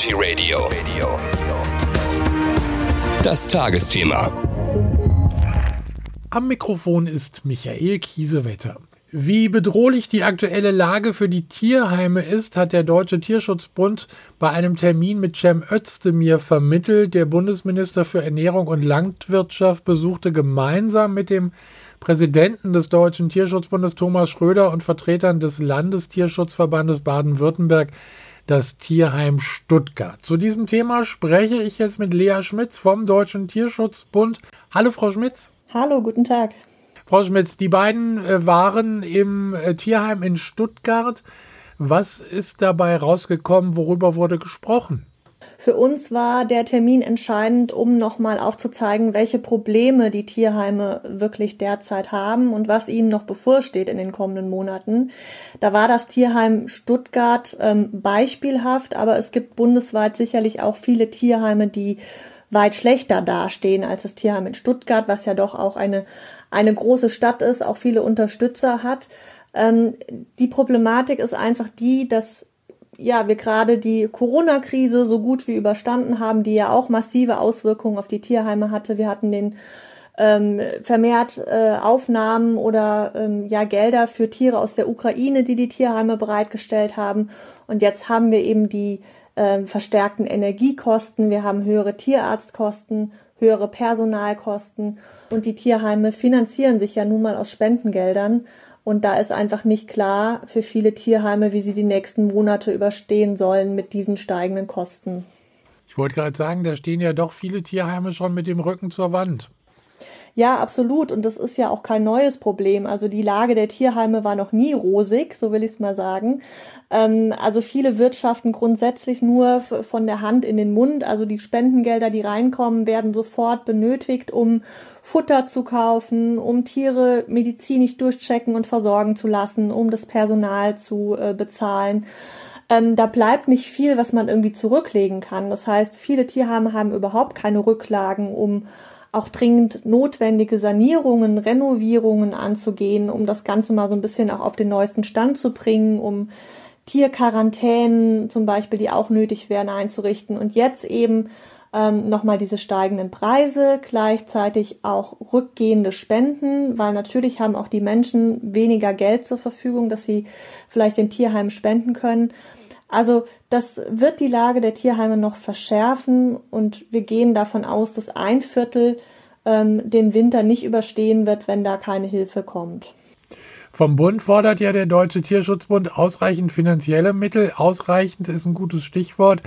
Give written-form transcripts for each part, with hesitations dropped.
Energy Radio. Das Tagesthema. Am Mikrofon ist Michael Kiesewetter. Wie bedrohlich die aktuelle Lage für die Tierheime ist, hat der Deutsche Tierschutzbund bei einem Termin mit Cem Özdemir vermittelt. Der Bundesminister für Ernährung und Landwirtschaft besuchte gemeinsam mit dem Präsidenten des Deutschen Tierschutzbundes Thomas Schröder und Vertretern des Landestierschutzverbandes Baden-Württemberg das Tierheim Stuttgart. Zu diesem Thema spreche ich jetzt mit Lea Schmitz vom Deutschen Tierschutzbund. Hallo Frau Schmitz. Hallo, guten Tag. Frau Schmitz, die beiden waren im Tierheim in Stuttgart. Was ist dabei rausgekommen? Worüber wurde gesprochen? Für uns war der Termin entscheidend, um nochmal aufzuzeigen, welche Probleme die Tierheime wirklich derzeit haben und was ihnen noch bevorsteht in den kommenden Monaten. Da war das Tierheim Stuttgart beispielhaft, aber es gibt bundesweit sicherlich auch viele Tierheime, die weit schlechter dastehen als das Tierheim in Stuttgart, was ja doch auch eine große Stadt ist, auch viele Unterstützer hat. Die Problematik ist einfach die, dass wir gerade die Corona-Krise so gut wie überstanden haben, die ja auch massive Auswirkungen auf die Tierheime hatte. Wir hatten den vermehrt Aufnahmen oder Gelder für Tiere aus der Ukraine, die Tierheime bereitgestellt haben. Und jetzt haben wir eben die verstärkten Energiekosten, wir haben höhere Tierarztkosten, höhere Personalkosten und die Tierheime finanzieren sich ja nun mal aus Spendengeldern und da ist einfach nicht klar für viele Tierheime, wie sie die nächsten Monate überstehen sollen mit diesen steigenden Kosten. Ich wollte gerade sagen, da stehen ja doch viele Tierheime schon mit dem Rücken zur Wand. Ja, absolut. Und das ist ja auch kein neues Problem. Also die Lage der Tierheime war noch nie rosig, so will ich es mal sagen. Also viele wirtschaften grundsätzlich nur von der Hand in den Mund. Also die Spendengelder, die reinkommen, werden sofort benötigt, um Futter zu kaufen, um Tiere medizinisch durchchecken und versorgen zu lassen, um das Personal zu bezahlen. Da bleibt nicht viel, was man irgendwie zurücklegen kann. Das heißt, viele Tierheime haben überhaupt keine Rücklagen, um auch dringend notwendige Sanierungen, Renovierungen anzugehen, um das Ganze mal so ein bisschen auch auf den neuesten Stand zu bringen, um Tierquarantänen zum Beispiel, die auch nötig wären, einzurichten. Und jetzt eben nochmal diese steigenden Preise, gleichzeitig auch rückgehende Spenden, weil natürlich haben auch die Menschen weniger Geld zur Verfügung, dass sie vielleicht den Tierheimen spenden können. Also das wird die Lage der Tierheime noch verschärfen und wir gehen davon aus, dass 1/4 den Winter nicht überstehen wird, wenn da keine Hilfe kommt. Vom Bund fordert ja der Deutsche Tierschutzbund ausreichend finanzielle Mittel. Ausreichend ist ein gutes Stichwort.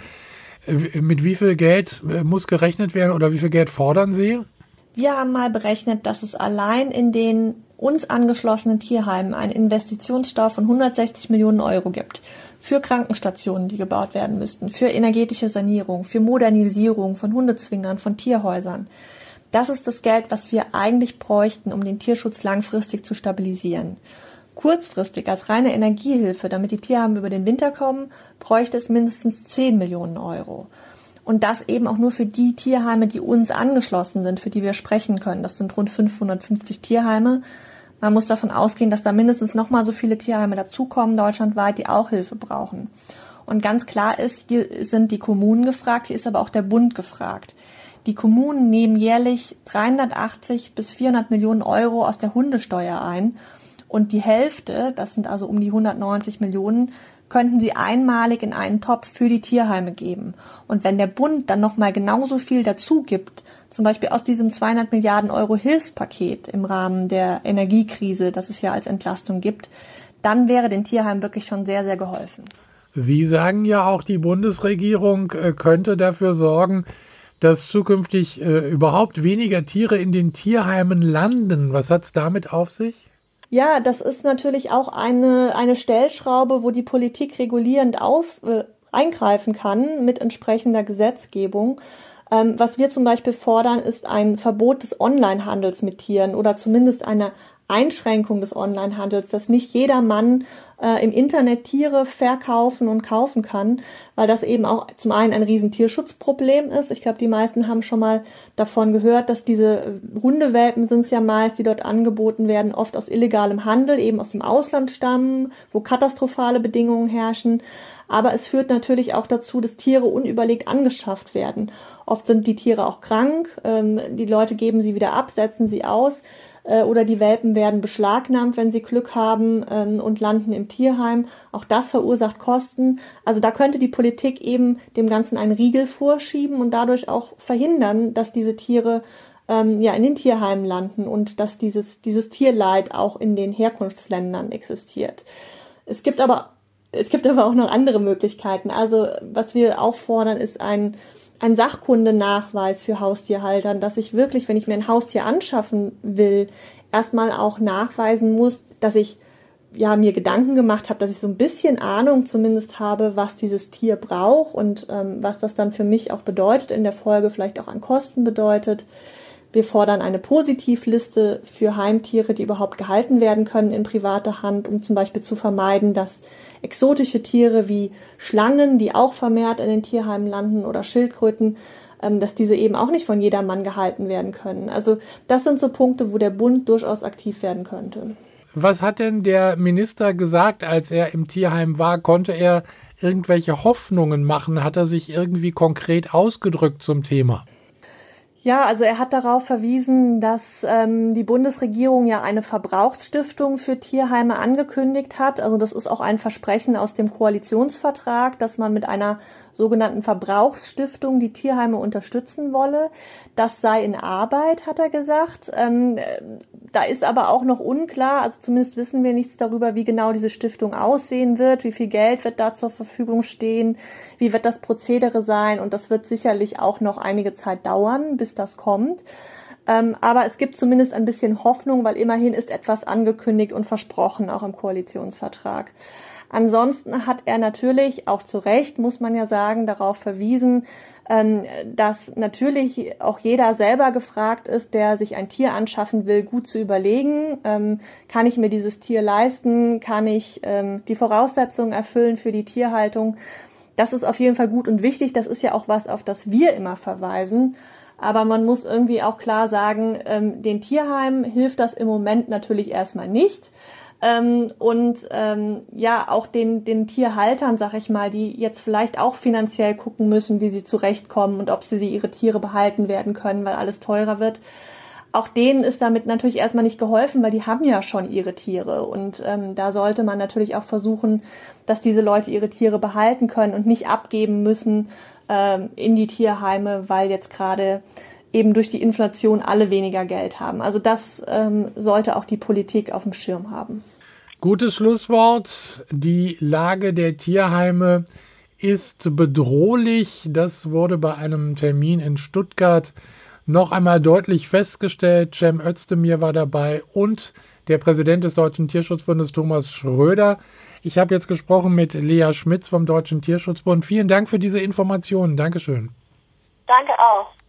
Mit wie viel Geld muss gerechnet werden oder wie viel Geld fordern Sie? Wir haben mal berechnet, dass es allein in den uns angeschlossenen Tierheimen einen Investitionsstau von 160 Millionen Euro gibt. Für Krankenstationen, die gebaut werden müssten, für energetische Sanierung, für Modernisierung von Hundezwingern, von Tierhäusern. Das ist das Geld, was wir eigentlich bräuchten, um den Tierschutz langfristig zu stabilisieren. Kurzfristig als reine Energiehilfe, damit die Tierheime über den Winter kommen, bräuchte es mindestens 10 Millionen Euro. Und das eben auch nur für die Tierheime, die uns angeschlossen sind, für die wir sprechen können. Das sind rund 550 Tierheime. Man muss davon ausgehen, dass da mindestens nochmal so viele Tierheime dazukommen, deutschlandweit, die auch Hilfe brauchen. Und ganz klar ist, hier sind die Kommunen gefragt, hier ist aber auch der Bund gefragt. Die Kommunen nehmen jährlich 380 bis 400 Millionen Euro aus der Hundesteuer ein. Und die Hälfte, das sind also um die 190 Millionen, könnten sie einmalig in einen Topf für die Tierheime geben. Und wenn der Bund dann nochmal genauso viel dazu gibt, zum Beispiel aus diesem 200 Milliarden Euro Hilfspaket im Rahmen der Energiekrise, das es ja als Entlastung gibt, dann wäre den Tierheimen wirklich schon sehr, sehr geholfen. Sie sagen ja auch, die Bundesregierung könnte dafür sorgen, dass zukünftig überhaupt weniger Tiere in den Tierheimen landen. Was hat es damit auf sich? Ja, das ist natürlich auch eine Stellschraube, wo die Politik regulierend eingreifen kann mit entsprechender Gesetzgebung. Was wir zum Beispiel fordern, ist ein Verbot des Onlinehandels mit Tieren oder zumindest eine Einschränkung des Onlinehandels, dass nicht jeder Mann im Internet Tiere verkaufen und kaufen kann, weil das eben auch zum einen ein riesen Tierschutzproblem ist. Ich glaube, die meisten haben schon mal davon gehört, dass diese Hundewelpen sind es ja meist, die dort angeboten werden, oft aus illegalem Handel, eben aus dem Ausland stammen, wo katastrophale Bedingungen herrschen. Aber es führt natürlich auch dazu, dass Tiere unüberlegt angeschafft werden. Oft sind die Tiere auch krank, die Leute geben sie wieder ab, setzen sie aus. Oder die Welpen werden beschlagnahmt, wenn sie Glück haben und landen im Tierheim. Auch das verursacht Kosten. Also da könnte die Politik eben dem Ganzen einen Riegel vorschieben und dadurch auch verhindern, dass diese Tiere in den Tierheimen landen und dass dieses Tierleid auch in den Herkunftsländern existiert. Es gibt aber auch noch andere Möglichkeiten. Also was wir auch fordern, ist ein Sachkundenachweis für Haustierhalter, dass ich wirklich, wenn ich mir ein Haustier anschaffen will, erstmal auch nachweisen muss, dass ich mir Gedanken gemacht habe, dass ich so ein bisschen Ahnung zumindest habe, was dieses Tier braucht und was das dann für mich auch bedeutet, in der Folge vielleicht auch an Kosten bedeutet. Wir fordern eine Positivliste für Heimtiere, die überhaupt gehalten werden können in privater Hand, um zum Beispiel zu vermeiden, dass exotische Tiere wie Schlangen, die auch vermehrt in den Tierheimen landen, oder Schildkröten, dass diese eben auch nicht von jedermann gehalten werden können. Also das sind so Punkte, wo der Bund durchaus aktiv werden könnte. Was hat denn der Minister gesagt, als er im Tierheim war? Konnte er irgendwelche Hoffnungen machen? Hat er sich irgendwie konkret ausgedrückt zum Thema? Ja, also er hat darauf verwiesen, dass die Bundesregierung ja eine Verbrauchsstiftung für Tierheime angekündigt hat. Also das ist auch ein Versprechen aus dem Koalitionsvertrag, dass man mit einer sogenannten Verbrauchsstiftung die Tierheime unterstützen wolle. Das sei in Arbeit, hat er gesagt. Da ist aber auch noch unklar, also zumindest wissen wir nichts darüber, wie genau diese Stiftung aussehen wird, wie viel Geld wird da zur Verfügung stehen, wie wird das Prozedere sein, und das wird sicherlich auch noch einige Zeit dauern, bis das kommt. Aber es gibt zumindest ein bisschen Hoffnung, weil immerhin ist etwas angekündigt und versprochen, auch im Koalitionsvertrag. Ansonsten hat er natürlich, auch zu Recht, muss man ja sagen, darauf verwiesen, dass natürlich auch jeder selber gefragt ist, der sich ein Tier anschaffen will, gut zu überlegen, kann ich mir dieses Tier leisten, kann ich die Voraussetzungen erfüllen für die Tierhaltung. Das ist auf jeden Fall gut und wichtig, das ist ja auch was, auf das wir immer verweisen. Aber man muss irgendwie auch klar sagen, den Tierheimen hilft das im Moment natürlich erstmal nicht. Auch den Tierhaltern, sag ich mal, die jetzt vielleicht auch finanziell gucken müssen, wie sie zurechtkommen und ob sie ihre Tiere behalten werden können, weil alles teurer wird. Auch denen ist damit natürlich erstmal nicht geholfen, weil die haben ja schon ihre Tiere. Und da sollte man natürlich auch versuchen, dass diese Leute ihre Tiere behalten können und nicht abgeben müssen in die Tierheime, weil jetzt gerade eben durch die Inflation alle weniger Geld haben. Also das sollte auch die Politik auf dem Schirm haben. Gutes Schlusswort. Die Lage der Tierheime ist bedrohlich. Das wurde bei einem Termin in Stuttgart noch einmal deutlich festgestellt. Cem Özdemir war dabei und der Präsident des Deutschen Tierschutzbundes, Thomas Schröder. Ich habe jetzt gesprochen mit Lea Schmitz vom Deutschen Tierschutzbund. Vielen Dank für diese Informationen. Dankeschön. Danke auch.